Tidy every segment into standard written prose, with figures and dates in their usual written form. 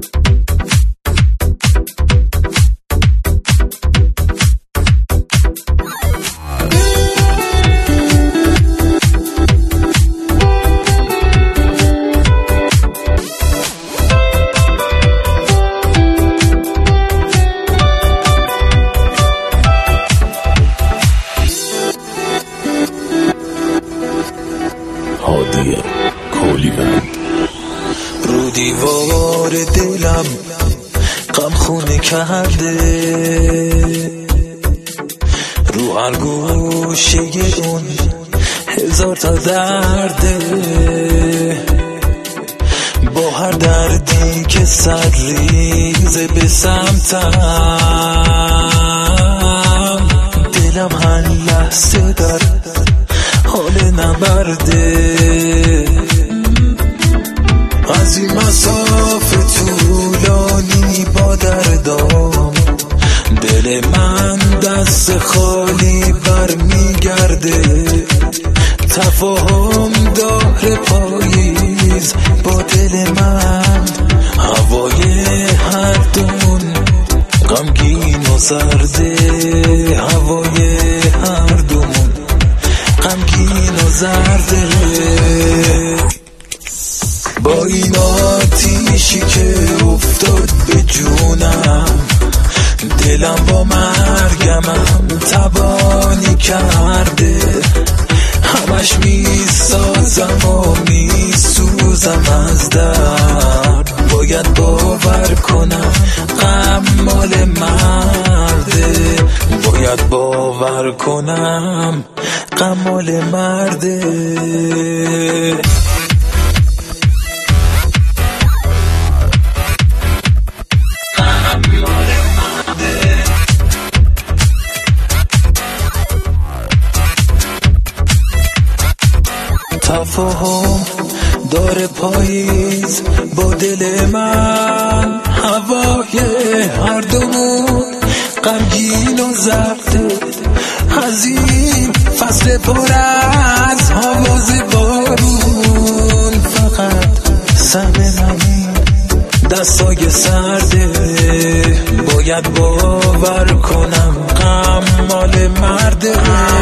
رو دیوار دلم غم خونه کرده، رو هر گوشه اون هزار تا درده، با هر دردی که سر ریزه به سمتم، دلم هر لحظه در حال نبرده. از این مسافه طولانی با دردام، دل من دست خالی برمیگرده. تفاهم داره پاییز با دل من، هوای هر دون غمگین و سرده، هوای هر دون غمگین و زرده. با این آتیشی که افتاد به جونم، دلم با مرگمم تبانی کرده. همش میسازم و میسوزم از درد، باید باور کنم غم مال مرده، باید باور کنم غم مال مرده. تفاهم داره پاییز با دل من، هوای هر دومون غمگین و زرده. از این فصل پر از آواز بارون، فقط سر منی دستای سرده، باید باور کنم غم مال مرده.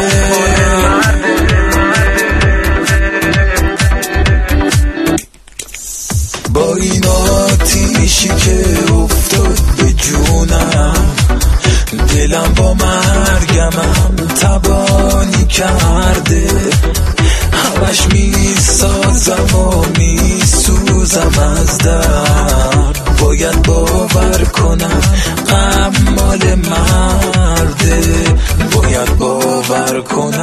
با این آتیشی که افتاد به جونم، دلم با مرگمم تبانی کرده. همش میسازم و میسوزم از درد، باید باور کنم غم مال مرده، باید باور کنم